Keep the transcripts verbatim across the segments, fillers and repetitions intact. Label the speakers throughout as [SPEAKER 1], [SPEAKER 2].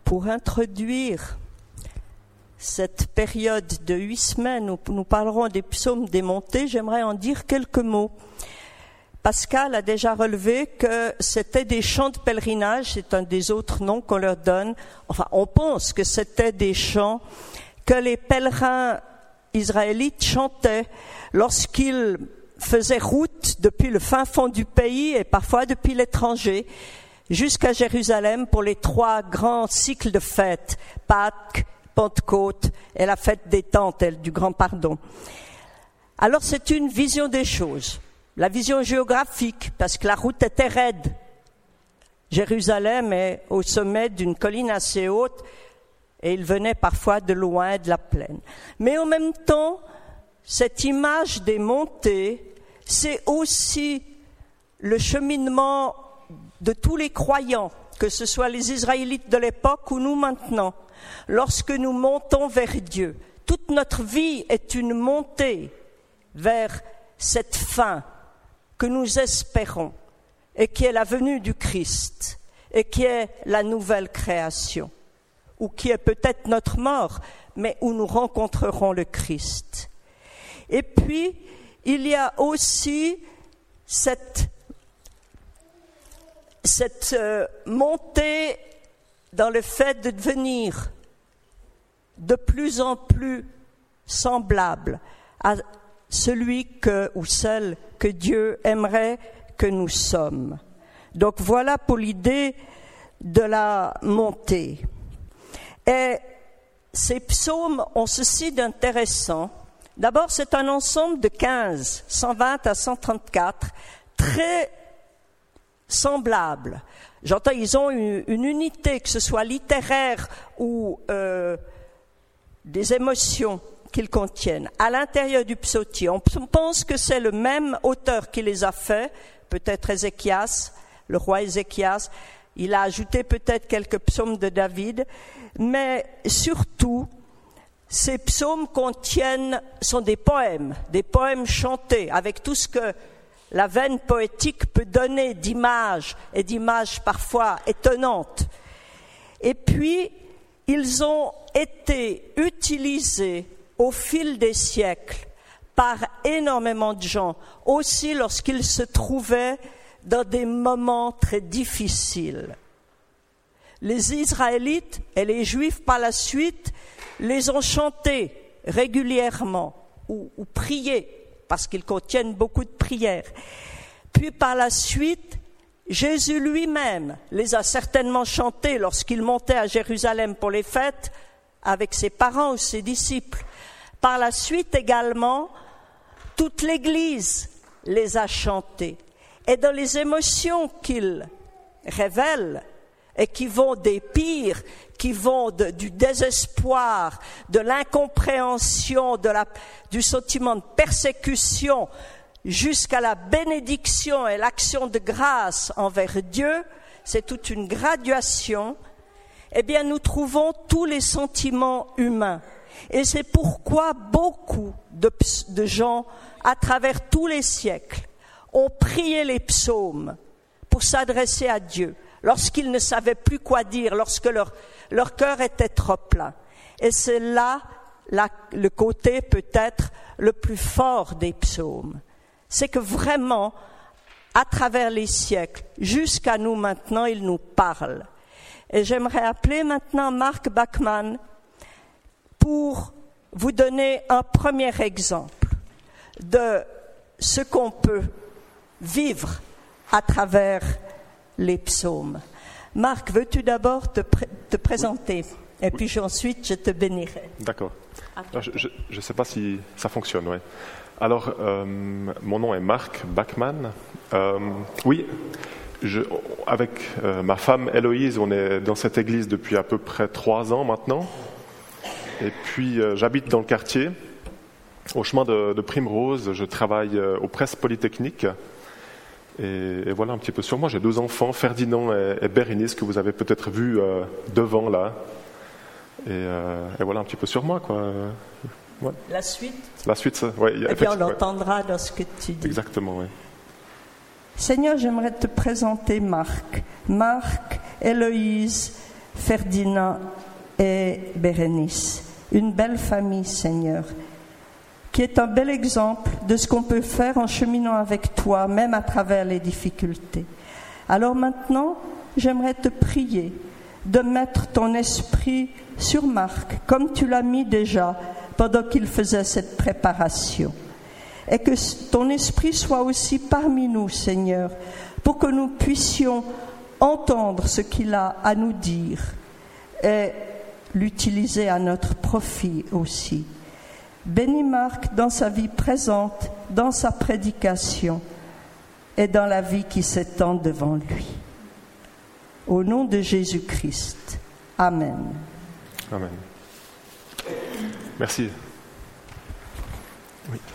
[SPEAKER 1] pour introduire cette période de huit semaines où nous parlerons des psaumes des montées, j'aimerais en dire quelques mots. Pascal a déjà relevé que c'était des chants de pèlerinage, c'est un des autres noms qu'on leur donne. Enfin, on pense que c'était des chants que les pèlerins israélites chantaient lorsqu'ils faisaient route depuis le fin fond du pays et parfois depuis l'étranger jusqu'à Jérusalem pour les trois grands cycles de fêtes, Pâques, Pentecôte et la fête des tentes, elle, du grand pardon. Alors c'est une vision des choses, la vision géographique, parce que la route était raide. Jérusalem est au sommet d'une colline assez haute et ils venaient parfois de loin, de la plaine. Mais en même temps, cette image des montées, c'est aussi le cheminement de tous les croyants, que ce soit les Israélites de l'époque ou nous maintenant. Lorsque nous montons vers Dieu, toute notre vie est une montée vers cette fin que nous espérons et qui est la venue du Christ et qui est la nouvelle création ou qui est peut-être notre mort, mais où nous rencontrerons le Christ. Et puis, il y a aussi cette, cette euh, montée dans le fait de devenir de plus en plus semblable à celui que, ou celle que Dieu aimerait que nous sommes. Donc voilà pour l'idée de la montée. Et ces psaumes ont ceci d'intéressant. D'abord, c'est un ensemble de quinze, cent vingt à cent trente-quatre, très semblables. J'entends, ils ont une, une unité, que ce soit littéraire ou euh, des émotions qu'ils contiennent. À l'intérieur du psautier, on pense que c'est le même auteur qui les a faits, peut-être Ézéchias, le roi Ézéchias. Il a ajouté peut-être quelques psaumes de David, mais surtout, ces psaumes contiennent, sont des poèmes, des poèmes chantés, avec tout ce que la veine poétique peut donner d'images, et d'images parfois étonnantes. Et puis, ils ont été utilisés au fil des siècles par énormément de gens, aussi lorsqu'ils se trouvaient dans des moments très difficiles. Les Israélites et les Juifs par la suite les ont chantés régulièrement ou, ou priés, parce qu'ils contiennent beaucoup de prières. Puis par la suite, Jésus lui-même les a certainement chantés lorsqu'il montait à Jérusalem pour les fêtes avec ses parents ou ses disciples. Par la suite également, toute l'Église les a chantés. Et dans les émotions qu'ils révèlent, et qui vont des pires, qui vont de, du désespoir, de l'incompréhension, de la, du sentiment de persécution, jusqu'à la bénédiction et l'action de grâce envers Dieu, c'est toute une graduation, eh bien nous trouvons tous les sentiments humains. Et c'est pourquoi beaucoup de, de gens, à travers tous les siècles, ont prié les psaumes pour s'adresser à Dieu, lorsqu'ils ne savaient plus quoi dire, lorsque leur, leur cœur était trop plein. Et c'est là la, le côté peut-être le plus fort des psaumes. C'est que vraiment, à travers les siècles, jusqu'à nous maintenant, ils nous parlent. Et j'aimerais appeler maintenant Marc Bachmann pour vous donner un premier exemple de ce qu'on peut vivre à travers les psaumes. Marc, veux-tu d'abord te, pr- te présenter, oui. Et puis oui. Ensuite je te bénirai.
[SPEAKER 2] D'accord. Alors, je ne sais pas si ça fonctionne, ouais. Alors, euh, mon nom est Marc Bachmann. Euh, oui, je, avec euh, ma femme Héloïse, on est dans cette église depuis à peu près trois ans maintenant. Et puis, euh, j'habite dans le quartier, au chemin de, de Primrose. Je travaille euh, aux presses polytechniques. Et, et voilà un petit peu sur moi. J'ai deux enfants, Ferdinand et, et Bérénice, que vous avez peut-être vus euh, devant là. Et, euh, et voilà un petit peu sur moi, quoi. Ouais.
[SPEAKER 1] La suite
[SPEAKER 2] La suite, ça, ouais.
[SPEAKER 1] Et puis on l'entendra ouais. dans ce que tu dis.
[SPEAKER 2] Exactement, oui.
[SPEAKER 1] Seigneur, j'aimerais te présenter Marc. Marc, Héloïse, Ferdinand et Bérénice. Une belle famille, Seigneur, qui est un bel exemple de ce qu'on peut faire en cheminant avec toi, même à travers les difficultés. Alors maintenant, j'aimerais te prier de mettre ton esprit sur Marc, comme tu l'as mis déjà pendant qu'il faisait cette préparation. Et que ton esprit soit aussi parmi nous, Seigneur, pour que nous puissions entendre ce qu'il a à nous dire et l'utiliser à notre profit aussi. Bénis Marc dans sa vie présente, dans sa prédication et dans la vie qui s'étend devant lui. Au nom de Jésus-Christ. Amen.
[SPEAKER 2] Amen. Merci. Oui.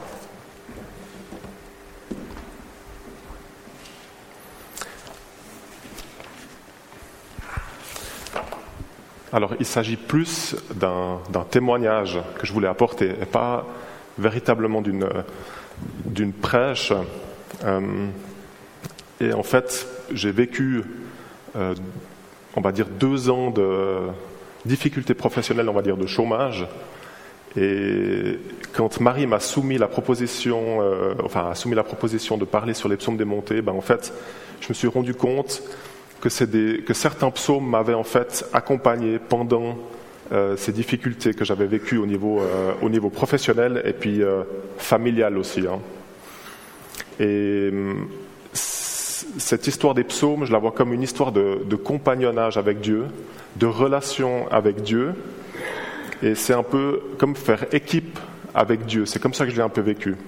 [SPEAKER 2] Alors, il s'agit plus d'un, d'un témoignage que je voulais apporter, et pas véritablement d'une, d'une prêche. Euh, et en fait, j'ai vécu, euh, on va dire, deux ans de difficultés professionnelles, on va dire, de chômage. Et quand Marie m'a soumis la proposition, euh, enfin, a soumis la proposition de parler sur les psaumes des montées, ben en fait, je me suis rendu compte que, c'est des, que certains psaumes m'avaient en fait accompagné pendant euh, ces difficultés que j'avais vécues au niveau, euh, au niveau professionnel et puis euh, familial aussi. Hein. Et c- cette histoire des psaumes, je la vois comme une histoire de, de compagnonnage avec Dieu, de relation avec Dieu. Et c'est un peu comme faire équipe avec Dieu. C'est comme ça que je l'ai un peu vécu.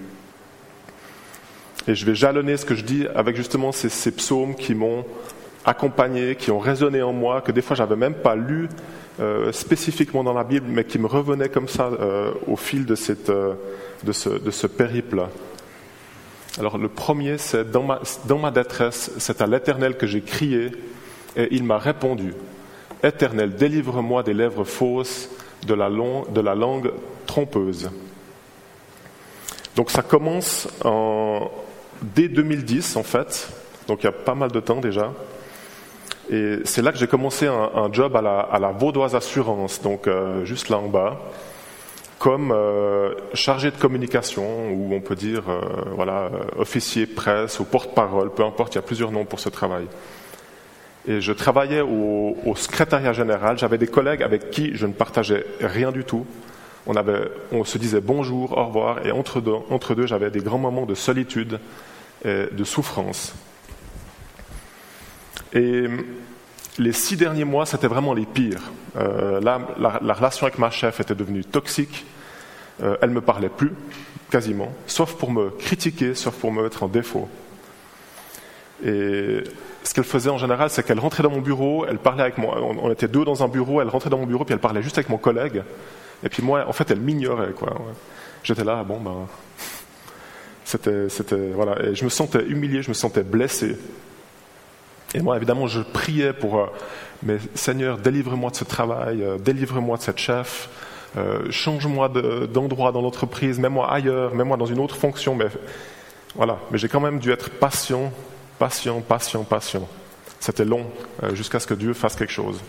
[SPEAKER 2] Et je vais jalonner ce que je dis avec justement ces, ces psaumes qui m'ont accompagné, qui ont résonné en moi, que des fois j'avais même pas lu euh, spécifiquement dans la Bible, mais qui me revenaient comme ça euh, au fil de, cette, euh, de ce, de ce périple-là. Alors le premier, c'est dans ma, dans ma détresse, c'est à l'Éternel que j'ai crié, et il m'a répondu. Éternel, délivre-moi des lèvres fausses, de la, long, de la langue trompeuse. Donc ça commence en, dès deux mille dix en fait, donc il y a pas mal de temps déjà. Et c'est là que j'ai commencé un, un job à la, à la Vaudoise Assurance, donc euh, juste là en bas, comme euh, chargé de communication, ou on peut dire euh, voilà, euh, officier presse ou porte-parole, peu importe, il y a plusieurs noms pour ce travail. Et je travaillais au, au secrétariat général. J'avais des collègues avec qui je ne partageais rien du tout. On, avait, on se disait bonjour, au revoir, et entre deux, entre deux, j'avais des grands moments de solitude et de souffrance. Et les six derniers mois, c'était vraiment les pires. Euh, là, la, la relation avec ma chef était devenue toxique. Euh, elle ne me parlait plus, quasiment, sauf pour me critiquer, sauf pour me mettre en défaut. Et ce qu'elle faisait en général, c'est qu'elle rentrait dans mon bureau, elle parlait avec moi, on, on était deux dans un bureau, elle rentrait dans mon bureau, puis elle parlait juste avec mon collègue. Et puis moi, en fait, elle m'ignorait, quoi. J'étais là, bon, ben, c'était, c'était, voilà. Et je me sentais humilié, je me sentais blessé. Et moi, évidemment, je priais pour, euh, mais Seigneur, délivre-moi de ce travail, euh, délivre-moi de cette chef, euh, change-moi de, d'endroit dans l'entreprise, mets-moi ailleurs, mets-moi dans une autre fonction. Mais voilà. Mais j'ai quand même dû être patient, patient, patient, patient. C'était long, euh, jusqu'à ce que Dieu fasse quelque chose.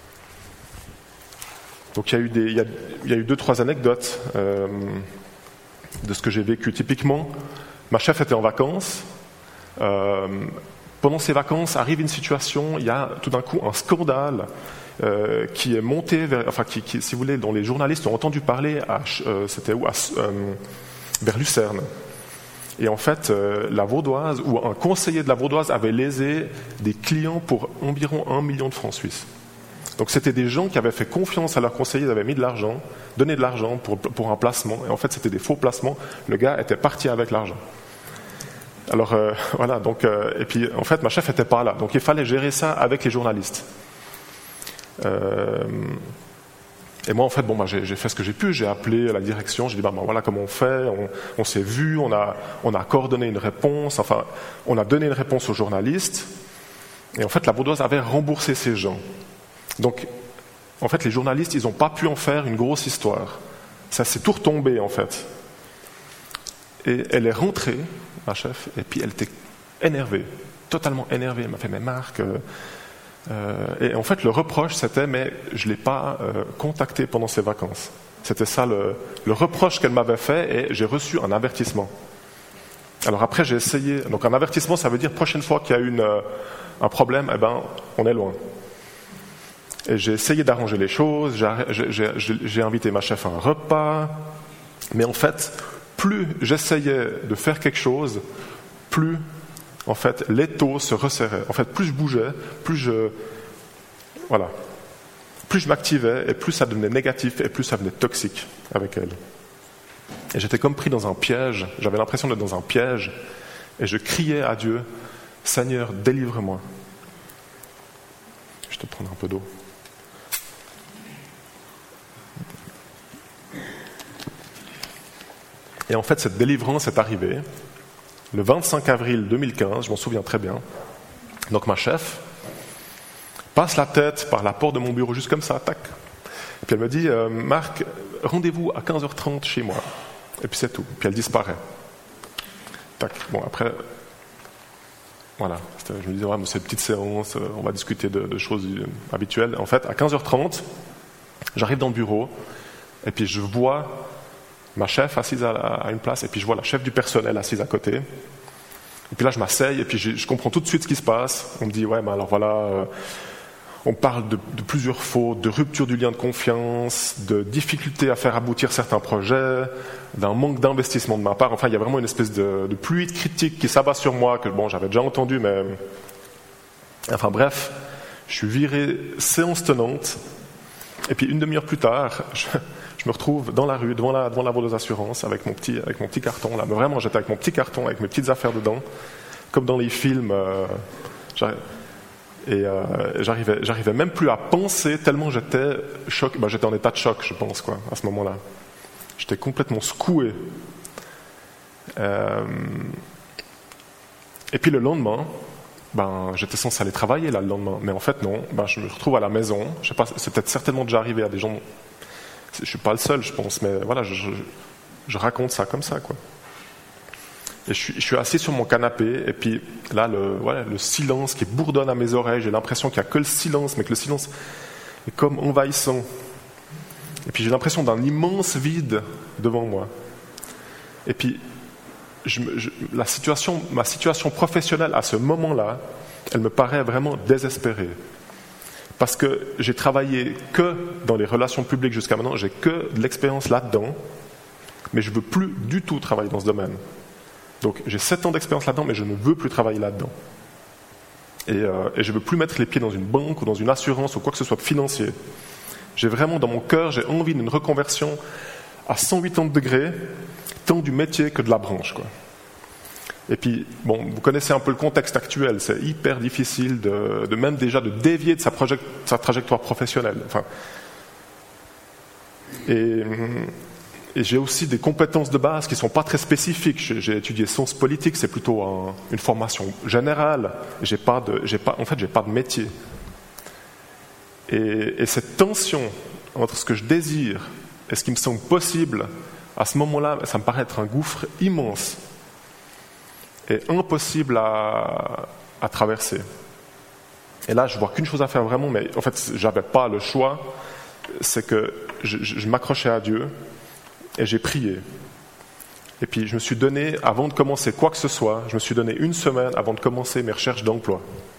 [SPEAKER 2] Donc il y a eu des, il y a, il y a eu deux, trois anecdotes euh, de ce que j'ai vécu. Typiquement, ma chef était en vacances. Euh, pendant ses vacances, arrive une situation, il y a tout d'un coup un scandale euh, qui est monté vers, enfin, qui, qui, si vous voulez, dont les journalistes ont entendu parler. À, euh, c'était où à, euh, vers Lucerne. Et en fait, euh, la Vaudoise, ou un conseiller de la Vaudoise avait lésé des clients pour environ un million de francs suisses. Donc c'était des gens qui avaient fait confiance à leur conseiller, ils avaient mis de l'argent, donné de l'argent pour, pour un placement, et en fait c'était des faux placements, le gars était parti avec l'argent. Alors euh, voilà, donc, euh, et puis en fait ma chef était pas là, donc il fallait gérer ça avec les journalistes. Euh, et moi en fait, bon, bah, j'ai, j'ai fait ce que j'ai pu, j'ai appelé la direction, j'ai dit bah, bah, voilà comment on fait, on, on s'est vu, on a, on a coordonné une réponse, enfin on a donné une réponse aux journalistes, et en fait la Vaudoise avait remboursé ces gens. Donc, en fait, les journalistes, ils n'ont pas pu en faire une grosse histoire. Ça s'est tout retombé, en fait. Et elle est rentrée, ma chef, et puis elle était énervée, totalement énervée. Elle m'a fait, mais Marc, euh, Euh, et en fait, le reproche, c'était, mais je ne l'ai pas euh, contacté pendant ses vacances. C'était ça le, le reproche qu'elle m'avait fait, et j'ai reçu un avertissement. Alors après, j'ai essayé. Donc un avertissement, ça veut dire prochaine fois qu'il y a une, euh, un problème, eh ben, on est loin. Et j'ai essayé d'arranger les choses. J'ai, j'ai, j'ai, j'ai invité ma chef à un repas. Mais en fait, plus j'essayais de faire quelque chose, plus en fait l'étau se resserrait. En fait, plus je bougeais, plus je, voilà, plus je m'activais, et plus ça devenait négatif, et plus ça devenait toxique avec elle. Et j'étais comme pris dans un piège, j'avais l'impression d'être dans un piège, et je criais à Dieu, Seigneur, délivre-moi. Je te prends un peu d'eau. Et en fait, cette délivrance est arrivée le vingt-cinq avril deux mille quinze, je m'en souviens très bien. Donc ma chef passe la tête par la porte de mon bureau, juste comme ça, tac. Et puis elle me dit, euh, Marc, rendez-vous à quinze heures trente chez moi. Et puis c'est tout. Puis elle disparaît. Tac. Bon, après, voilà. C'était, je me disais, ouais, mais c'est une petite séance, on va discuter de, de choses habituelles. En fait, à quinze heures trente, j'arrive dans le bureau, et puis je vois ma chef assise à, à une place, et puis je vois la chef du personnel assise à côté. Et puis là, je m'asseye, et puis je, je comprends tout de suite ce qui se passe. On me dit, ouais, mais alors voilà, euh, on parle de, de plusieurs fautes, de rupture du lien de confiance, de difficulté à faire aboutir certains projets, d'un manque d'investissement de ma part. Enfin, il y a vraiment une espèce de, de pluie de critiques qui s'abat sur moi, que bon, j'avais déjà entendu, mais... Enfin bref, je suis viré séance tenante, et puis une demi-heure plus tard, je, je me retrouve dans la rue, devant la, devant la voie aux assurances, avec mon petit, avec mon petit carton, là. Mais vraiment, j'étais avec mon petit carton, avec mes petites affaires dedans, comme dans les films. Euh, et euh, j'arrivais, j'arrivais même plus à penser, tellement j'étais choc, ben, j'étais en état de choc, je pense, quoi, à ce moment-là. J'étais complètement secoué. Euh, et puis le lendemain, ben, j'étais censé aller travailler là le lendemain, mais en fait non, ben, je me retrouve à la maison. Je sais pas, c'est peut-être certainement déjà arrivé à des gens. Je suis pas le seul, je pense, mais voilà, je, je, je raconte ça comme ça, quoi. Et je suis, je suis assis sur mon canapé, et puis là, le, voilà, le silence qui bourdonne à mes oreilles. J'ai l'impression qu'il n'y a que le silence, mais que le silence est comme envahissant. Et puis j'ai l'impression d'un immense vide devant moi. Et puis je, je, la situation, ma situation professionnelle à ce moment-là, elle me paraît vraiment désespérée. Parce que j'ai travaillé que dans les relations publiques jusqu'à maintenant, j'ai que de l'expérience là-dedans, mais je ne veux plus du tout travailler dans ce domaine. Donc j'ai sept ans d'expérience là-dedans, mais je ne veux plus travailler là-dedans. Et, euh, et je ne veux plus mettre les pieds dans une banque ou dans une assurance ou quoi que ce soit de financier. J'ai vraiment dans mon cœur, j'ai envie d'une reconversion à cent quatre-vingts degrés, tant du métier que de la branche, quoi. Et puis, bon, vous connaissez un peu le contexte actuel, c'est hyper difficile de, de même déjà de dévier de sa, project, sa trajectoire professionnelle. Enfin, et, et j'ai aussi des compétences de base qui ne sont pas très spécifiques. J'ai, j'ai étudié sciences politiques, c'est plutôt un, une formation générale. J'ai pas de, j'ai pas, en fait, j'ai pas de métier. Et, et cette tension entre ce que je désire et ce qui me semble possible, à ce moment-là, ça me paraît être un gouffre immense et impossible à, à traverser. Et là, je vois qu'une chose à faire vraiment, mais en fait, j'avais pas le choix, c'est que je, je, je m'accrochais à Dieu et j'ai prié. Et puis, je me suis donné, avant de commencer quoi que ce soit, je me suis donné une semaine avant de commencer mes recherches d'emploi.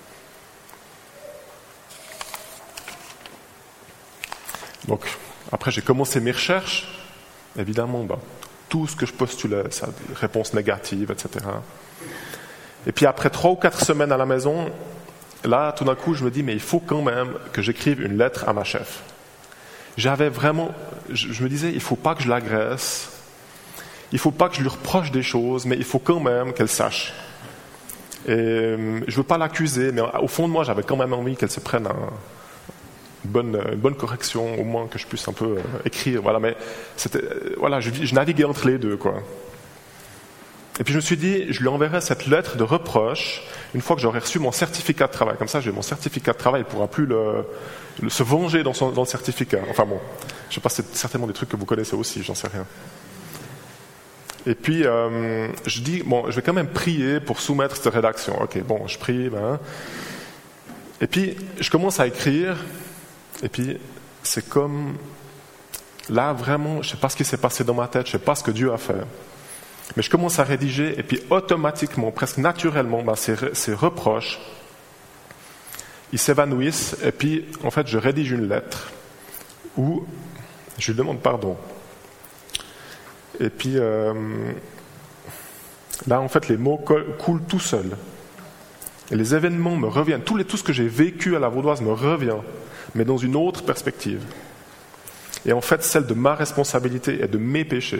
[SPEAKER 2] Donc, après, j'ai commencé mes recherches. Évidemment, bah, tout ce que je postulais, ça, réponses négatives, et cetera. Et puis, après trois ou quatre semaines à la maison, là, tout d'un coup, je me dis, mais il faut quand même que j'écrive une lettre à ma chef. J'avais vraiment, je, je me disais, il ne faut pas que je l'agresse, il ne faut pas que je lui reproche des choses, mais il faut quand même qu'elle sache. Et je ne veux pas l'accuser, mais au fond de moi, j'avais quand même envie qu'elle se prenne un... Une bonne, une bonne correction, au moins que je puisse un peu euh, écrire. Voilà, mais c'était, euh, voilà, je, je naviguais entre les deux, quoi. Et puis je me suis dit, je lui enverrai cette lettre de reproche une fois que j'aurai reçu mon certificat de travail. Comme ça, j'ai mon certificat de travail, il ne pourra plus le, le, se venger dans, son, dans le certificat. Enfin bon, je ne sais pas, c'est certainement des trucs que vous connaissez aussi, j'en sais rien. Et puis, euh, je dis, bon, je vais quand même prier pour soumettre cette rédaction. Ok, bon, je prie, ben... Et puis, je commence à écrire, et puis c'est comme... Là, vraiment, je ne sais pas ce qui s'est passé dans ma tête, je ne sais pas ce que Dieu a fait. Mais je commence à rédiger, et puis automatiquement, presque naturellement, ben, ces, ces reproches, ils s'évanouissent, et puis, en fait, je rédige une lettre où je lui demande pardon. Et puis, euh, là, en fait, les mots coulent tout seuls. Et les événements me reviennent. Tout, les, tout ce que j'ai vécu à la Vaudoise me revient, mais dans une autre perspective. Et en fait, celle de ma responsabilité et de mes péchés.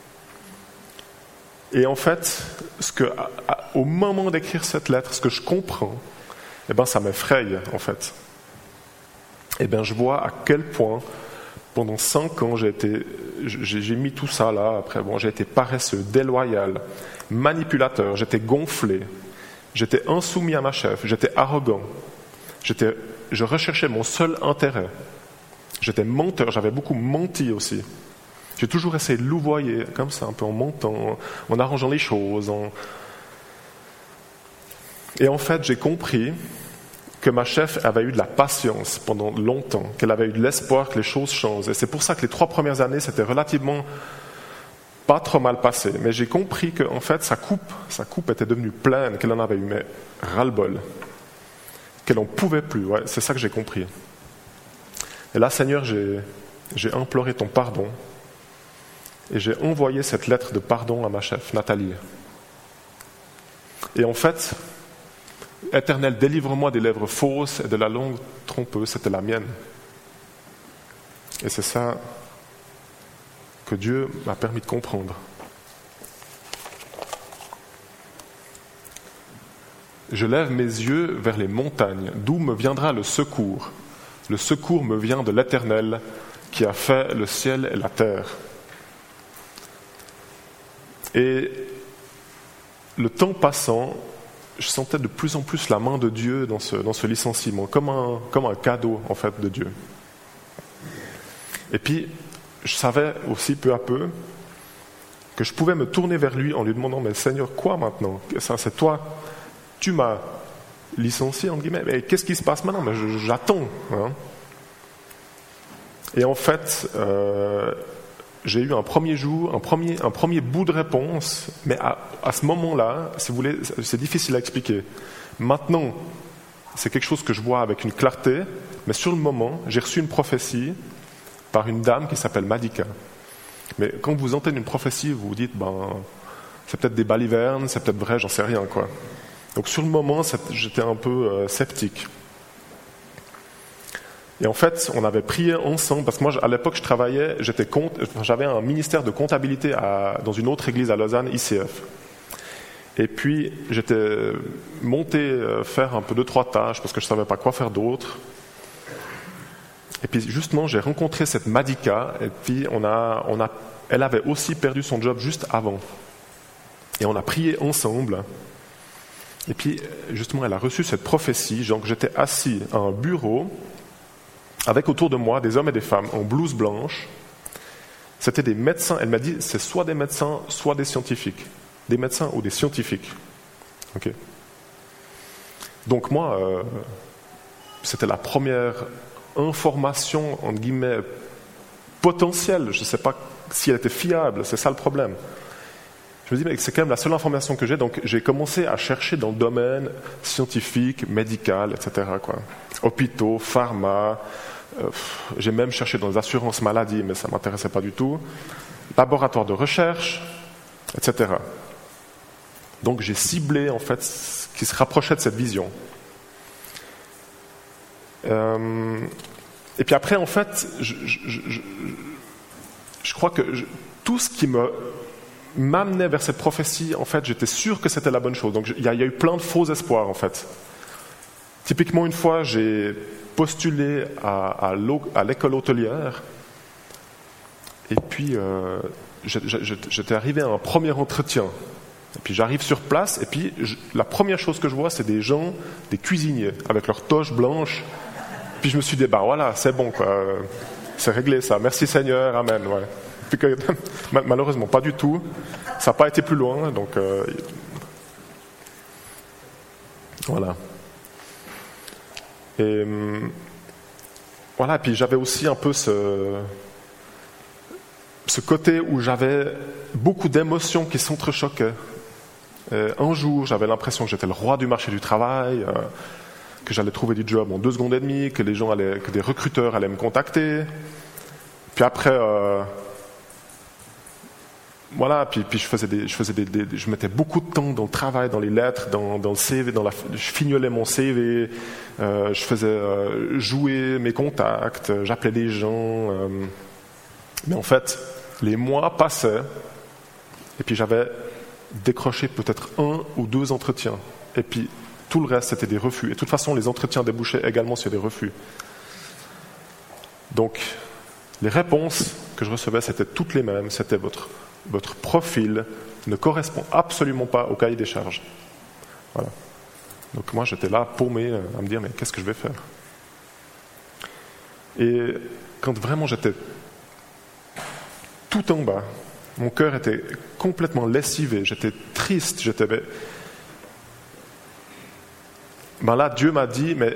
[SPEAKER 2] Et en fait, ce que, à, à, au moment d'écrire cette lettre, ce que je comprends, eh ben, ça m'effraie, en fait. Eh bien, je vois à quel point, pendant cinq ans, j'ai été, j'ai, j'ai mis tout ça là. Après, bon, j'ai été paresseux, déloyal, manipulateur. J'étais gonflé. J'étais insoumis à ma chef. J'étais arrogant. J'étais, je recherchais mon seul intérêt. J'étais menteur. J'avais beaucoup menti aussi. J'ai toujours essayé de louvoyer, comme ça, un peu en mentant, en arrangeant les choses. En... Et en fait, j'ai compris que ma chef avait eu de la patience pendant longtemps, qu'elle avait eu de l'espoir que les choses changent. Et c'est pour ça que les trois premières années, c'était relativement pas trop mal passé. Mais j'ai compris que, en fait, sa coupe, sa coupe était devenue pleine, qu'elle en avait eu, mais ras-le-bol. Qu'elle n'en pouvait plus. Ouais, c'est ça que j'ai compris. Et là, Seigneur, j'ai, j'ai imploré ton pardon. Et j'ai envoyé cette lettre de pardon à ma chef, Nathalie. Et en fait, Éternel, délivre-moi des lèvres fausses et de la langue trompeuse, c'était la mienne. Et c'est ça que Dieu m'a permis de comprendre. Je lève mes yeux vers les montagnes, d'où me viendra le secours. Le secours me vient de l'Éternel qui a fait le ciel et la terre. Et le temps passant, je sentais de plus en plus la main de Dieu dans ce, dans ce licenciement, comme un, comme un cadeau en fait de Dieu. Et puis, je savais aussi peu à peu que je pouvais me tourner vers lui en lui demandant « Mais Seigneur, quoi maintenant ? Ça, c'est toi, tu m'as licencié, entre guillemets, mais qu'est-ce qui se passe maintenant ? Mais je, j'attends. Hein. » Et en fait, euh, j'ai eu un premier jour, un premier, un premier bout de réponse, mais à, à ce moment-là, si vous voulez, c'est difficile à expliquer. Maintenant, c'est quelque chose que je vois avec une clarté, mais sur le moment, j'ai reçu une prophétie par une dame qui s'appelle Madika. Mais quand vous entendez une prophétie, vous vous dites, ben, c'est peut-être des balivernes, c'est peut-être vrai, j'en sais rien, quoi. Donc sur le moment, j'étais un peu euh, sceptique. Et en fait, on avait prié ensemble, parce que moi, à l'époque, je travaillais, j'étais compte, j'avais un ministère de comptabilité à, dans une autre église à Lausanne, I C F. Et puis, j'étais monté faire un peu deux, trois tâches, parce que je ne savais pas quoi faire d'autre. Et puis, justement, j'ai rencontré cette Madika, et puis, on a, on a, elle avait aussi perdu son job juste avant. Et on a prié ensemble. Et puis, justement, elle a reçu cette prophétie. Donc, j'étais assis à un bureau, avec autour de moi des hommes et des femmes en blouse blanche. C'était des médecins. Elle m'a dit, c'est soit des médecins, soit des scientifiques. Des médecins ou des scientifiques. Okay. Donc moi, euh, c'était la première information, entre guillemets, potentielle. Je ne sais pas si elle était fiable, c'est ça le problème. Je me dis, mais c'est quand même la seule information que j'ai. Donc j'ai commencé à chercher dans le domaine scientifique, médical, et cetera, quoi. Hôpitaux, pharma, euh, j'ai même cherché dans les assurances maladie, mais ça ne m'intéressait pas du tout. Laboratoire de recherche, et cetera. Donc j'ai ciblé en fait ce qui se rapprochait de cette vision. Euh, et puis après, en fait, je, je, je, je crois que je, tout ce qui me m'amenait vers cette prophétie, en fait, j'étais sûr que c'était la bonne chose. Donc il y, y a eu plein de faux espoirs, en fait. Typiquement, une fois, j'ai postulé à, à, à l'école hôtelière, et puis euh, j'étais arrivé à un premier entretien. Et puis j'arrive sur place, et puis je, la première chose que je vois, c'est des gens, des cuisiniers, avec leurs toches blanches. Puis je me suis dit, bah voilà, c'est bon, quoi. C'est réglé ça. Merci Seigneur, amen. Ouais. Puis que, malheureusement, pas du tout. Ça n'a pas été plus loin, donc euh, voilà. Et voilà, puis j'avais aussi un peu ce, ce côté où j'avais beaucoup d'émotions qui s'entrechoquaient. Et un jour, j'avais l'impression que j'étais le roi du marché du travail, euh, que j'allais trouver du job en deux secondes et demie, que les gens allaient, que des recruteurs allaient me contacter. Puis après, euh, voilà, puis, puis je faisais des, je faisais des, des, je mettais beaucoup de temps dans le travail, dans les lettres, dans, dans le C V, dans la, je fignolais mon C V, euh, je faisais euh, jouer mes contacts, j'appelais des gens. Euh, mais en fait, les mois passaient, et puis j'avais décroché peut-être un ou deux entretiens, et puis tout le reste c'était des refus. Et de toute façon, les entretiens débouchaient également sur des refus. Donc, les réponses que je recevais, c'était toutes les mêmes. C'était votre Votre profil ne correspond absolument pas au cahier des charges. Voilà. Donc moi, j'étais là paumé à me dire, mais qu'est-ce que je vais faire? Et quand vraiment j'étais tout en bas, mon cœur était complètement lessivé, j'étais triste, j'étais... Ben là, Dieu m'a dit, mais...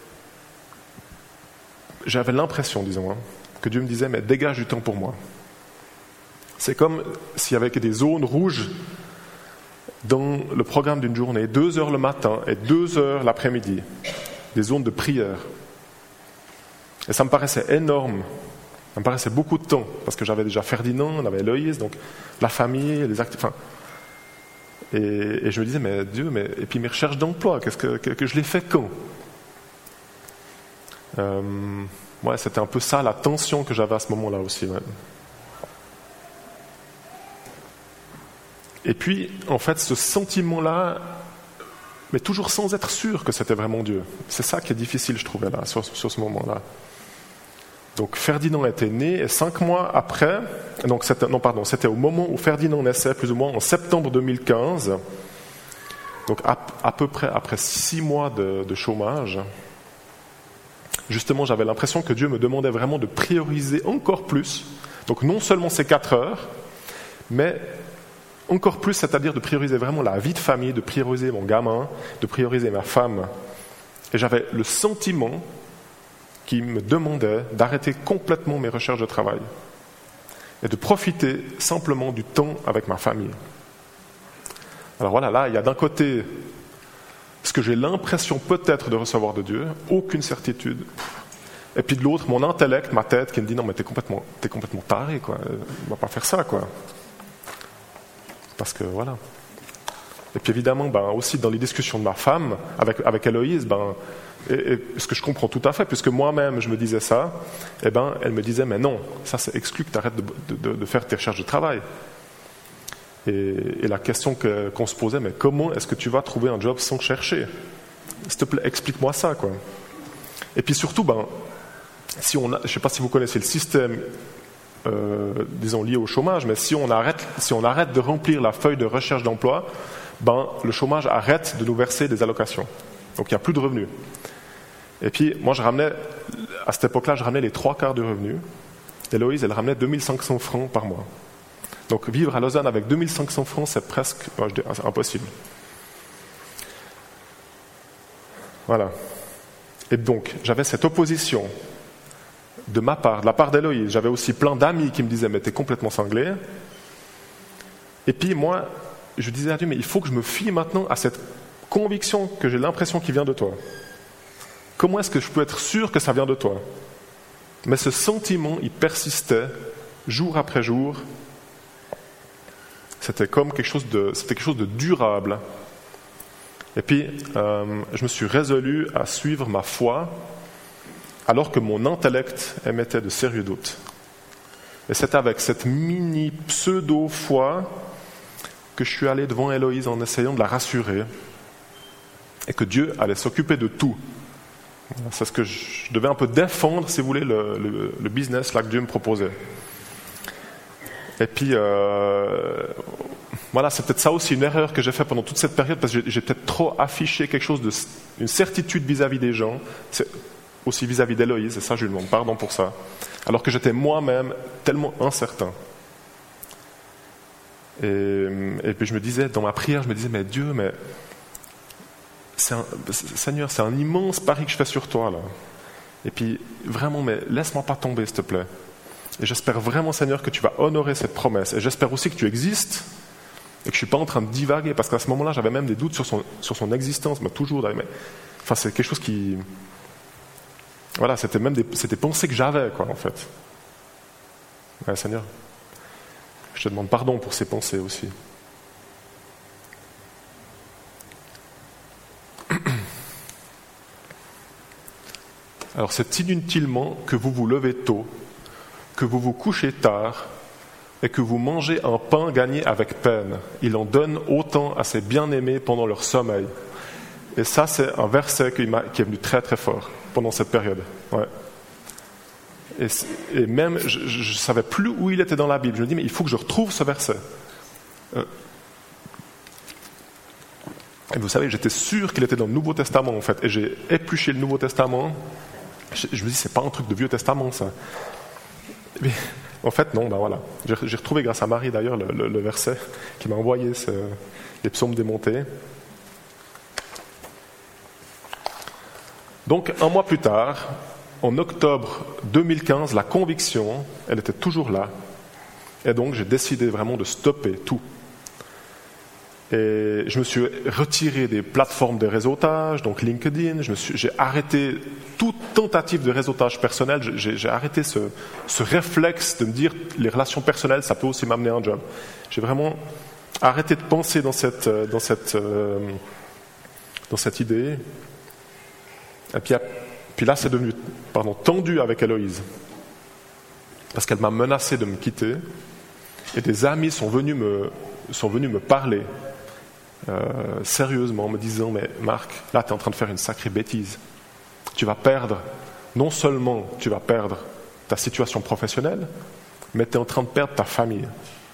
[SPEAKER 2] J'avais l'impression, disons, hein, que Dieu me disait, mais dégage du temps pour moi. C'est comme s'il y avait des zones rouges dans le programme d'une journée, deux heures le matin et deux heures l'après-midi, des zones de prière. Et ça me paraissait énorme, ça me paraissait beaucoup de temps, parce que j'avais déjà Ferdinand, on avait Héloïse, donc la famille, les actifs. Enfin, et, et je me disais, mais Dieu, mais, et puis mes recherches d'emploi, qu'est-ce que, que, que je les fais quand euh, ouais, c'était un peu ça la tension que j'avais à ce moment-là aussi. Ouais. Et puis, en fait, ce sentiment-là, mais toujours sans être sûr que c'était vraiment Dieu. C'est ça qui est difficile, je trouvais, là, sur, sur ce moment-là. Donc, Ferdinand était né, et cinq mois après, donc c'était, non, pardon, c'était au moment où Ferdinand naissait, plus ou moins en septembre deux mille quinze, donc à, à peu près après six mois de, de chômage, justement, j'avais l'impression que Dieu me demandait vraiment de prioriser encore plus, donc non seulement ces quatre heures, mais encore plus, c'est-à-dire de prioriser vraiment la vie de famille, de prioriser mon gamin, de prioriser ma femme. Et j'avais le sentiment qui me demandait d'arrêter complètement mes recherches de travail et de profiter simplement du temps avec ma famille. Alors voilà, là, il y a d'un côté ce que j'ai l'impression peut-être de recevoir de Dieu, aucune certitude. Et puis de l'autre, mon intellect, ma tête qui me dit non mais t'es complètement, t'es complètement taré, quoi. On va pas faire ça, quoi. Parce que voilà. Et puis évidemment, ben, aussi dans les discussions de ma femme, avec, avec Héloïse, ben, et, et ce que je comprends tout à fait, puisque moi-même je me disais ça, et ben, elle me disait, mais non, ça c'est exclu que tu arrêtes de, de, de faire tes recherches de travail. Et, et la question que, qu'on se posait, mais comment est-ce que tu vas trouver un job sans chercher? S'il te plaît, explique-moi ça, quoi. Et puis surtout, ben, si on a, je ne sais pas si vous connaissez le système, euh, disons lié au chômage, mais si on arrête, si on arrête de remplir la feuille de recherche d'emploi, ben, le chômage arrête de nous verser des allocations. Donc il n'y a plus de revenus. Et puis moi je ramenais, à cette époque-là, je ramenais les trois quarts du revenu. Héloïse, elle ramenait deux mille cinq cents francs par mois. Donc vivre à Lausanne avec deux mille cinq cents francs, c'est presque ben, je dis, c'est impossible. Voilà. Et donc j'avais cette opposition de ma part, de la part d'Héloïse. J'avais aussi plein d'amis qui me disaient mais t'es complètement cinglé. Et puis moi, je disais à Dieu, mais il faut que je me fie maintenant à cette conviction que j'ai l'impression qu'il vient de toi. Comment est-ce que je peux être sûr que ça vient de toi? Mais ce sentiment, il persistait jour après jour. C'était comme quelque chose de, c'était quelque chose de durable. Et puis, euh, je me suis résolu à suivre ma foi, alors que mon intellect émettait de sérieux doutes. Et c'est avec cette mini pseudo-foi que je suis allé devant Héloïse en essayant de la rassurer et que Dieu allait s'occuper de tout. C'est ce que je devais un peu défendre, si vous voulez, le, le, le business là que Dieu me proposait. Et puis, euh, voilà, c'est peut-être ça aussi une erreur que j'ai fait pendant toute cette période, parce que j'ai, j'ai peut-être trop affiché quelque chose de, une certitude vis-à-vis des gens, c'est aussi vis-à-vis d'Héloïse, et ça je lui demande pardon pour ça, alors que j'étais moi-même tellement incertain. Et, et puis je me disais, dans ma prière, je me disais, mais Dieu, mais c'est un, Seigneur, c'est un immense pari que je fais sur toi, là. Et puis, vraiment, mais laisse-moi pas tomber, s'il te plaît. Et j'espère vraiment, Seigneur, que tu vas honorer cette promesse. Et j'espère aussi que tu existes et que je ne suis pas en train de divaguer, parce qu'à ce moment-là, j'avais même des doutes sur son, sur son existence, mais toujours. Mais, enfin, c'est quelque chose qui... Voilà, c'était même des, c'était pensées que j'avais, quoi, en fait. Ouais, Seigneur, je te demande pardon pour ces pensées aussi. Alors, c'est inutilement que vous vous levez tôt, que vous vous couchez tard et que vous mangez un pain gagné avec peine. Il en donne autant à ses bien-aimés pendant leur sommeil. Et ça, c'est un verset qui, m'a, qui est venu très très fort pendant cette période. Ouais. Et, et même, je ne savais plus où il était dans la Bible. Je me dis, mais il faut que je retrouve ce verset. Euh, et vous savez, j'étais sûr qu'il était dans le Nouveau Testament, en fait. Et j'ai épluché le Nouveau Testament. Je, je me dis, c'est pas un truc de Vieux Testament, ça. Mais, en fait, non, ben voilà. J'ai, j'ai retrouvé, grâce à Marie d'ailleurs, le, le, le verset qui m'a envoyé ce, les psaumes démontés. Donc, un mois plus tard, en octobre deux mille quinze, la conviction, elle était toujours là. Et donc, j'ai décidé vraiment de stopper tout. Et je me suis retiré des plateformes de réseautage, donc LinkedIn. Je me suis, j'ai arrêté toute tentative de réseautage personnel. J'ai, j'ai arrêté ce, ce réflexe de me dire les relations personnelles, ça peut aussi m'amener à un job. J'ai vraiment arrêté de penser dans cette, dans cette, euh, dans cette idée. Et puis, puis là, c'est devenu pardon, tendu avec Héloïse. Parce qu'elle m'a menacé de me quitter. Et des amis sont venus me, sont venus me parler. Euh, sérieusement, en me disant, mais Marc, là tu es en train de faire une sacrée bêtise. Tu vas perdre, non seulement tu vas perdre ta situation professionnelle, mais tu es en train de perdre ta famille.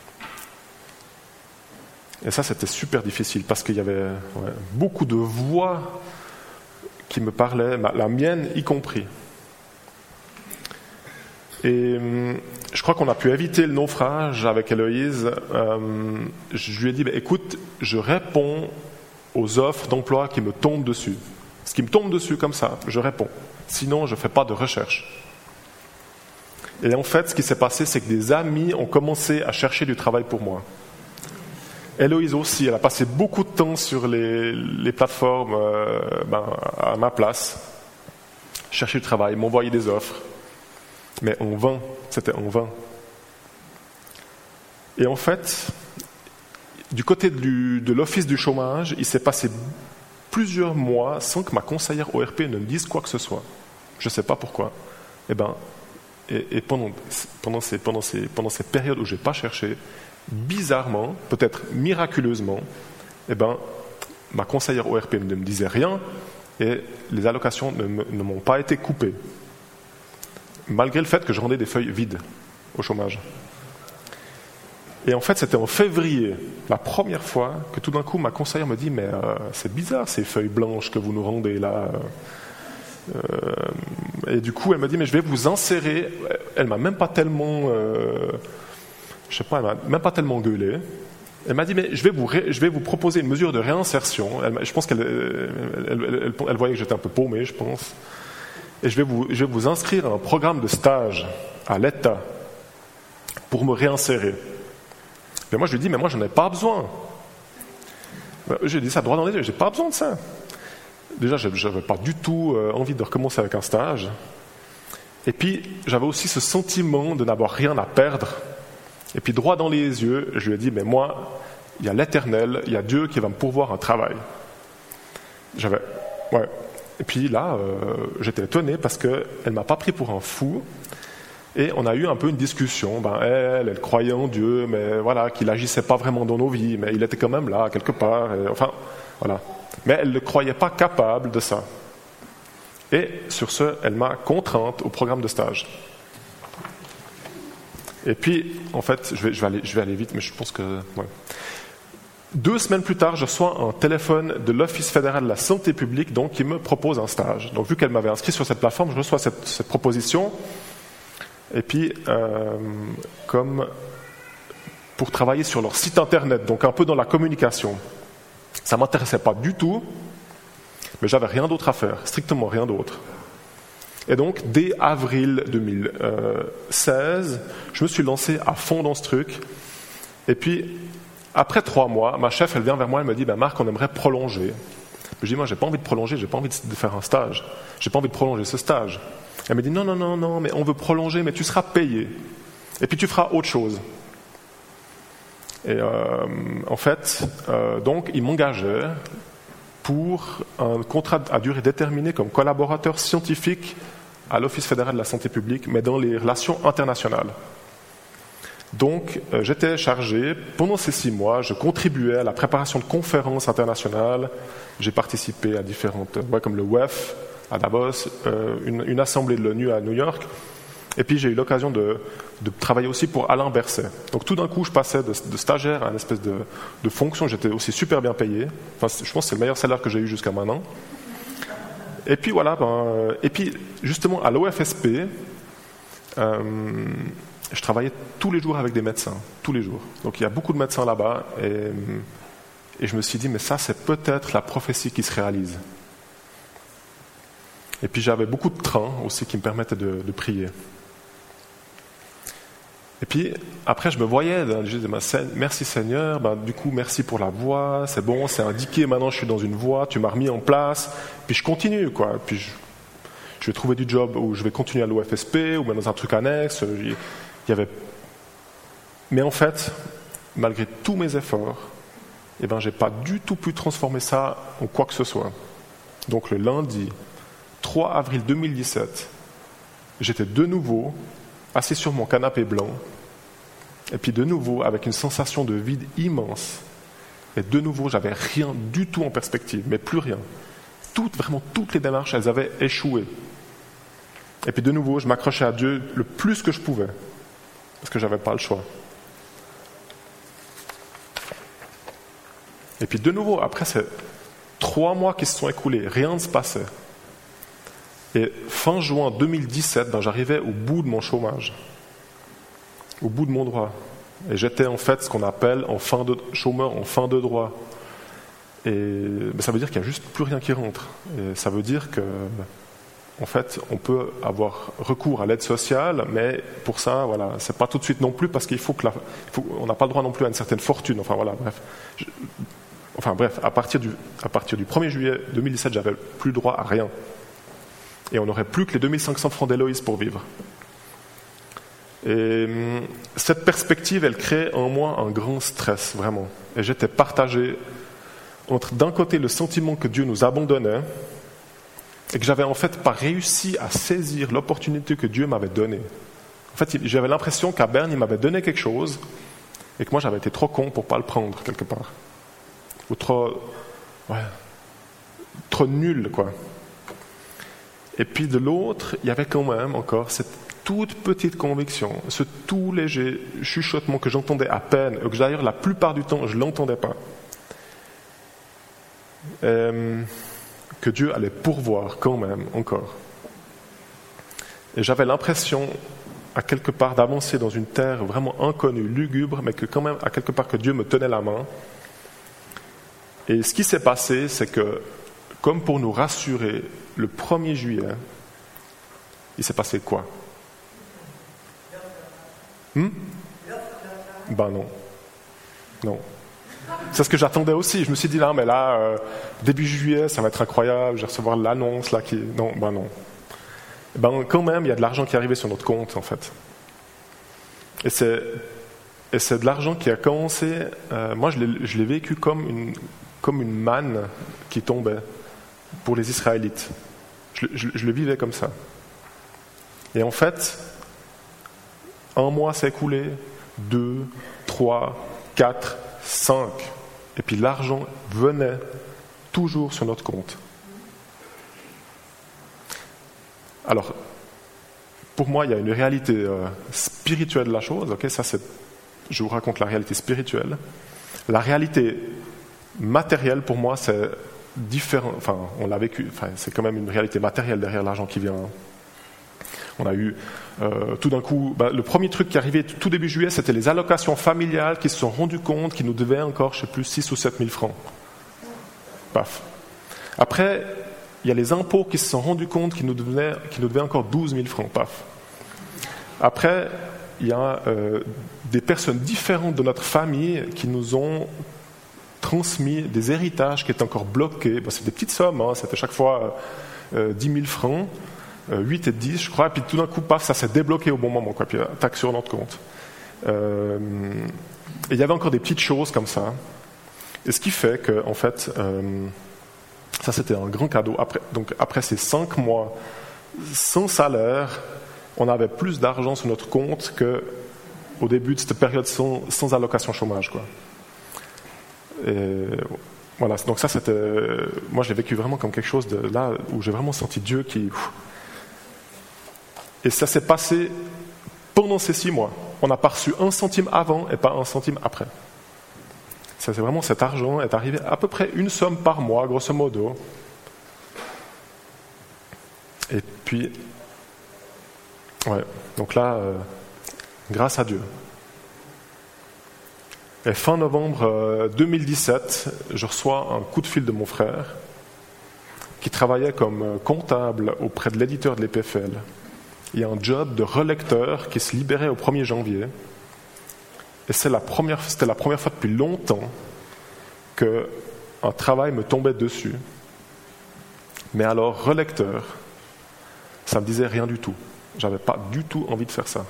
[SPEAKER 2] Et ça, c'était super difficile parce qu'il y avait ouais, beaucoup de voix qui me parlaient, la mienne y compris. Et hum, je crois qu'on a pu éviter le naufrage avec Héloïse. Euh, je lui ai dit, bah, écoute, je réponds aux offres d'emploi qui me tombent dessus. Ce qui me tombe dessus comme ça, je réponds. Sinon, je ne fais pas de recherche. Et en fait, ce qui s'est passé, c'est que des amis ont commencé à chercher du travail pour moi. Héloïse aussi, elle a passé beaucoup de temps sur les, les plateformes euh, ben, à ma place, chercher du travail, m'envoyer des offres. Mais en vain, c'était en vain. Et en fait, du côté du, de l'office du chômage, il s'est passé plusieurs mois sans que ma conseillère O R P ne me dise quoi que ce soit. Je ne sais pas pourquoi. Et, ben, et, et pendant, pendant, ces, pendant, ces, pendant ces périodes où je n'ai pas cherché, bizarrement, peut-être miraculeusement, et ben, ma conseillère O R P ne me disait rien et les allocations ne, me, ne m'ont pas été coupées. Malgré le fait que je rendais des feuilles vides au chômage. Et en fait, c'était en février, la première fois que tout d'un coup, ma conseillère me dit « Mais euh, c'est bizarre ces feuilles blanches que vous nous rendez là. Euh, » Et du coup, elle me dit « Mais je vais vous insérer. » Elle m'a même pas tellement, euh, je sais pas, elle m'a même pas tellement gueulé. Elle m'a dit « Mais je vais vous, ré, je vais vous proposer une mesure de réinsertion. » Elle, je pense qu'elle elle, elle, elle, elle voyait que j'étais un peu paumé, je pense. Et je vais, vous, je vais vous inscrire à un programme de stage à l'État pour me réinsérer. Et moi, je lui dis, mais moi, je n'en ai pas besoin. J'ai dit ça droit dans les yeux, je n'ai pas besoin de ça. Déjà, je n'avais pas du tout envie de recommencer avec un stage. Et puis, j'avais aussi ce sentiment de n'avoir rien à perdre. Et puis, droit dans les yeux, je lui ai dit, mais moi, il y a l'Éternel, il y a Dieu qui va me pourvoir un travail. J'avais... Ouais. Et puis là, euh, j'étais étonné parce qu'elle ne m'a pas pris pour un fou. Et on a eu un peu une discussion. Ben, elle, elle croyait en Dieu, mais voilà, qu'il n'agissait pas vraiment dans nos vies, mais il était quand même là, quelque part. Et, enfin, voilà. Mais elle ne croyait pas capable de ça. Et sur ce, elle m'a contrainte au programme de stage. Et puis, en fait, je vais, je vais, aller, je vais aller vite, mais je pense que... Ouais. Deux semaines plus tard, je reçois un téléphone de l'Office fédéral de la santé publique donc, qui me propose un stage. Donc, vu qu'elle m'avait inscrit sur cette plateforme, je reçois cette, cette proposition. Et puis, euh, comme pour travailler sur leur site internet, donc un peu dans la communication. Ça ne m'intéressait pas du tout. Mais j'avais rien d'autre à faire, strictement rien d'autre. Et donc, dès avril deux mille seize, je me suis lancé à fond dans ce truc. Et puis, après trois mois, ma chef, elle vient vers moi, elle me dit, ben Marc, on aimerait prolonger. Je dis, moi, j'ai pas envie de prolonger, j'ai pas envie de faire un stage. J'ai pas envie de prolonger ce stage. Elle me dit, non, non, non, non, mais on veut prolonger, mais tu seras payé. Et puis, tu feras autre chose. Et euh, en fait, euh, donc, il m'engageait pour un contrat à durée déterminée comme collaborateur scientifique à l'Office fédéral de la santé publique, mais dans les relations internationales. Donc, euh, j'étais chargé, pendant ces six mois, je contribuais à la préparation de conférences internationales. J'ai participé à différentes, ouais, comme le W E F à Davos, euh, une, une assemblée de l'ONU à New York. Et puis, j'ai eu l'occasion de, de travailler aussi pour Alain Berset. Donc, tout d'un coup, je passais de, de stagiaire à une espèce de, de fonction. J'étais aussi super bien payé. Enfin, je pense que c'est le meilleur salaire que j'ai eu jusqu'à maintenant. Et puis, voilà. Ben, et puis, justement, à l'O F S P, euh, je travaillais tous les jours avec des médecins, tous les jours. Donc il y a beaucoup de médecins là-bas et, et je me suis dit, mais ça c'est peut-être la prophétie qui se réalise. Et puis j'avais beaucoup de trains aussi qui me permettaient de, de prier. Et puis après je me voyais, je disais, merci Seigneur, ben, du coup merci pour la voie, c'est bon, c'est indiqué, maintenant je suis dans une voie, tu m'as remis en place, puis je continue quoi. Puis je, je vais trouver du job où je vais continuer à l'O F S P ou même dans un truc annexe. Il y avait... Mais en fait, malgré tous mes efforts, eh ben, je n'ai pas du tout pu transformer ça en quoi que ce soit. Donc le lundi trois avril deux mille dix-sept, j'étais de nouveau assis sur mon canapé blanc, et puis de nouveau avec une sensation de vide immense. Et de nouveau, j'avais rien du tout en perspective, mais plus rien. Toutes, vraiment toutes les démarches, elles avaient échoué. Et puis de nouveau, je m'accrochais à Dieu le plus que je pouvais. Parce que je n'avais pas le choix. Et puis de nouveau, après ces trois mois qui se sont écoulés, rien ne se passait. Et fin juin deux mille dix-sept, ben, j'arrivais au bout de mon chômage, au bout de mon droit. Et j'étais en fait ce qu'on appelle en fin de, chômeur en fin de droit. Et ben, ça veut dire qu'il n'y a juste plus rien qui rentre. Et ça veut dire que... En fait, on peut avoir recours à l'aide sociale, mais pour ça, voilà, c'est pas tout de suite non plus parce qu'il faut que la, il faut, on n'a pas le droit non plus à une certaine fortune. Enfin voilà, bref. Je, enfin bref, à partir du à partir du premier juillet deux mille dix-sept, j'avais plus le droit à rien, et on n'aurait plus que les deux mille cinq cents francs d'Héloïse pour vivre. Et cette perspective, elle crée en moi un grand stress vraiment. Et j'étais partagé entre d'un côté le sentiment que Dieu nous abandonnait. Et que j'avais en fait pas réussi à saisir l'opportunité que Dieu m'avait donnée. En fait, j'avais l'impression qu'à Berne, il m'avait donné quelque chose et que moi, j'avais été trop con pour pas le prendre quelque part. Ou trop... Ouais, trop nul, quoi. Et puis de l'autre, il y avait quand même encore cette toute petite conviction, ce tout léger chuchotement que j'entendais à peine, et que d'ailleurs, la plupart du temps, je ne l'entendais pas. Euh... que Dieu allait pourvoir quand même encore. Et j'avais l'impression, à quelque part, d'avancer dans une terre vraiment inconnue, lugubre, mais que quand même, à quelque part, que Dieu me tenait la main. Et ce qui s'est passé, c'est que, comme pour nous rassurer, le premier juillet, il s'est passé quoi ? Hmm ? Ben non. Non. C'est ce que j'attendais aussi. Je me suis dit, là, mais là, euh, début juillet, ça va être incroyable, je vais recevoir l'annonce, là, qui... Non, ben non. Ben, quand même, il y a de l'argent qui est arrivé sur notre compte, en fait. Et c'est, et c'est de l'argent qui a commencé... Euh, moi, je l'ai, je l'ai vécu comme une, comme une manne qui tombait pour les Israélites. Je, je, je le vivais comme ça. Et en fait, un mois s'est écoulé, deux, trois, quatre... cinq. Et puis l'argent venait toujours sur notre compte. Alors, pour moi, il y a une réalité euh, spirituelle de la chose. Okay, ça, c'est, je vous raconte la réalité spirituelle. La réalité matérielle, pour moi, c'est différent. Enfin, on l'a vécu. Enfin, c'est quand même une réalité matérielle derrière l'argent qui vient. On a eu euh, tout d'un coup, bah, le premier truc qui arrivait tout début juillet, c'était les allocations familiales qui se sont rendues compte qu'ils nous devaient encore, je ne sais plus, six ou sept mille francs. Paf. Après, il y a les impôts qui se sont rendus compte qu'ils nous devaient, qu'ils nous devaient encore douze mille francs, paf. Après, il y a euh, des personnes différentes de notre famille qui nous ont transmis des héritages qui étaient encore bloqués. Bon, c'est des petites sommes, hein, c'était chaque fois euh, dix mille francs, euh, huit et dix, je crois, et puis tout d'un coup, paf, ça s'est débloqué au bon moment, quoi, puis tac sur notre compte. Euh, et il y avait encore des petites choses comme ça. Et ce qui fait que, en fait, euh, ça c'était un grand cadeau. Après, donc après ces cinq mois sans salaire, on avait plus d'argent sur notre compte qu'au début de cette période sans, sans allocation chômage, quoi. Et voilà, donc ça c'était, moi je l'ai vécu vraiment comme quelque chose de là où j'ai vraiment senti Dieu qui. Et ça s'est passé pendant ces six mois. On n'a pas reçu un centime avant et pas un centime après. Ça, c'est vraiment cet argent est arrivé à peu près une somme par mois, grosso modo. Et puis, ouais, donc là, euh, grâce à Dieu. Et fin novembre euh, deux mille dix-sept, je reçois un coup de fil de mon frère qui travaillait comme comptable auprès de l'éditeur de l'E P F L. Il y a un job de relecteur qui se libérait au premier janvier. Et c'est la première, c'était la première fois depuis longtemps qu'un travail me tombait dessus. Mais alors, relecteur, ça ne me disait rien du tout. Je n'avais pas du tout envie de faire ça.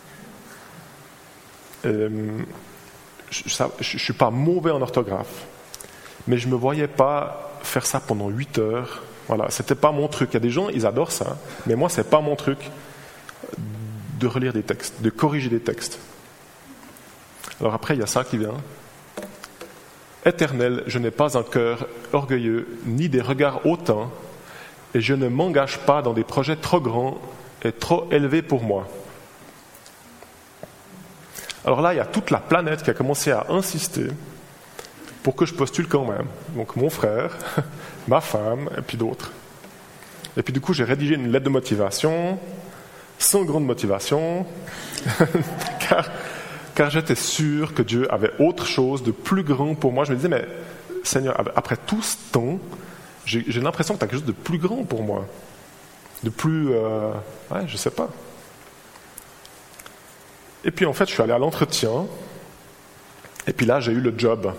[SPEAKER 2] Et, je ne suis pas mauvais en orthographe, mais je ne me voyais pas faire ça pendant huit heures. Voilà, ce n'était pas mon truc. Il y a des gens, ils adorent ça, mais moi, ce n'est pas mon truc de relire des textes, de corriger des textes. Alors après, il y a ça qui vient. Éternel, je n'ai pas un cœur orgueilleux, ni des regards hautains, et je ne m'engage pas dans des projets trop grands et trop élevés pour moi. Alors là, il y a toute la planète qui a commencé à insister pour que je postule quand même. Donc mon frère, ma femme, et puis d'autres. Et puis du coup, j'ai rédigé une lettre de motivation, sans grande motivation, car, car j'étais sûr que Dieu avait autre chose de plus grand pour moi. Je me disais, mais Seigneur, après tout ce temps, j'ai, j'ai l'impression que tu as quelque chose de plus grand pour moi. De plus... Euh, ouais, je sais pas. Et puis en fait, je suis allé à l'entretien, et puis là, j'ai eu le job.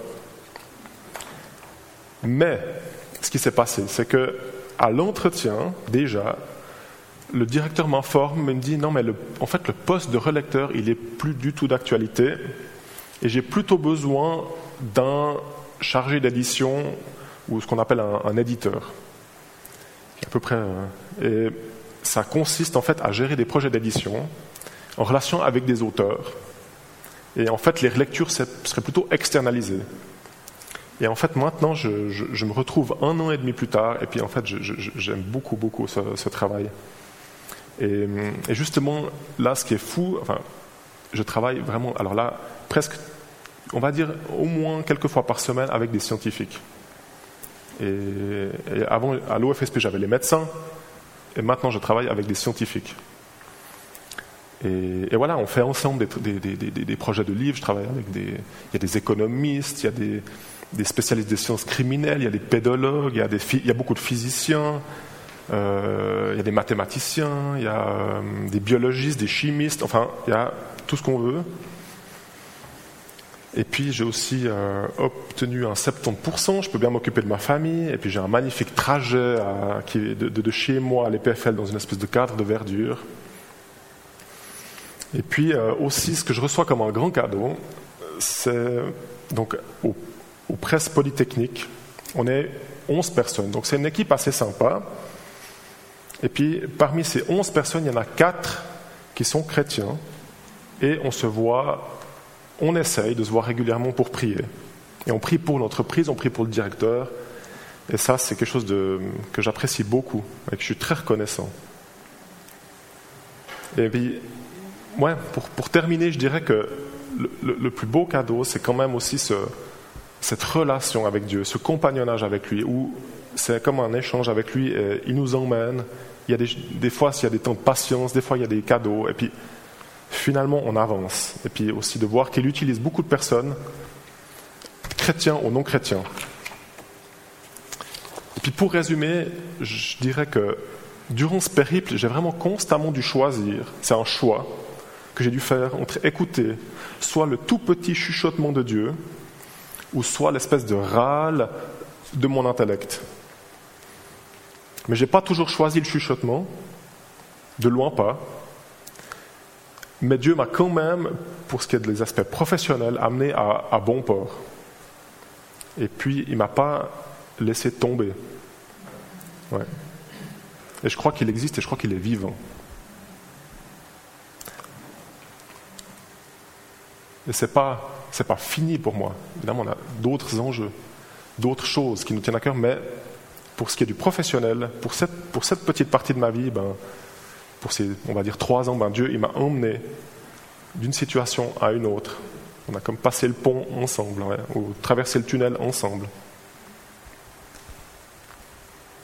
[SPEAKER 2] Mais, ce qui s'est passé, c'est que à l'entretien, déjà, le directeur m'informe, me dit, non mais le, en fait, le poste de relecteur, il est plus du tout d'actualité, et j'ai plutôt besoin d'un chargé d'édition, ou ce qu'on appelle un, un éditeur. À peu près. Euh, et ça consiste en fait à gérer des projets d'édition, en relation avec des auteurs. Et en fait, les lectures seraient plutôt externalisées. Et en fait, maintenant, je, je, je me retrouve un an et demi plus tard, et puis en fait, je, je, j'aime beaucoup, beaucoup ce, ce travail. Et, et justement, là, ce qui est fou, enfin, je travaille vraiment, alors là, presque, on va dire, au moins quelques fois par semaine avec des scientifiques. Et, et avant, à l'O F S P, j'avais les médecins, et maintenant, je travaille avec des scientifiques. Et, et voilà, on fait ensemble des, des, des, des, des projets de livres. Je travaille avec des, il y a des économistes, il y a des, des spécialistes des sciences criminelles, il y a des pédologues, il y a, des, il y a beaucoup de physiciens, euh, il y a des mathématiciens, il y a euh, des biologistes, des chimistes, enfin, il y a tout ce qu'on veut. Et puis j'ai aussi euh, obtenu un soixante-dix pour cent, je peux bien m'occuper de ma famille, et puis j'ai un magnifique trajet à, qui, de, de, de chez moi à l'E P F L dans une espèce de cadre de verdure. Et puis euh, aussi, ce que je reçois comme un grand cadeau, c'est donc au, au Presse Polytechnique, on est onze personnes, donc c'est une équipe assez sympa. Et puis parmi ces onze personnes, il y en a quatre qui sont chrétiens, et on se voit, on essaye de se voir régulièrement pour prier. Et on prie pour l'entreprise, on prie pour le directeur, et ça c'est quelque chose de, que j'apprécie beaucoup, et que je suis très reconnaissant. Et puis, ouais, pour, pour terminer, je dirais que le, le, le plus beau cadeau, c'est quand même aussi ce, cette relation avec Dieu, ce compagnonnage avec lui, où c'est comme un échange avec lui, et il nous emmène. Il y a des, des fois, il y a des temps de patience, des fois, il y a des cadeaux, et puis finalement, on avance. Et puis aussi de voir qu'il utilise beaucoup de personnes, chrétiens ou non chrétiens. Et Puis pour résumer, je dirais que durant ce périple, j'ai vraiment constamment dû choisir. C'est un choix que j'ai dû faire entre écouter soit le tout petit chuchotement de Dieu, ou soit l'espèce de râle de mon intellect. Mais je n'ai pas toujours choisi le chuchotement, de loin pas. Mais Dieu m'a quand même, pour ce qui est des aspects professionnels, amené à, à bon port. Et puis, il ne m'a pas laissé tomber. Ouais. Et je crois qu'il existe et je crois qu'il est vivant. Et ce n'est pas, c'est pas fini pour moi. Évidemment, on a d'autres enjeux, d'autres choses qui nous tiennent à cœur, mais pour ce qui est du professionnel, pour cette, pour cette petite partie de ma vie, ben, pour ces, on va dire, trois ans, ben, Dieu il m'a emmené d'une situation à une autre. On a comme passé le pont ensemble, ouais, ou traversé le tunnel ensemble.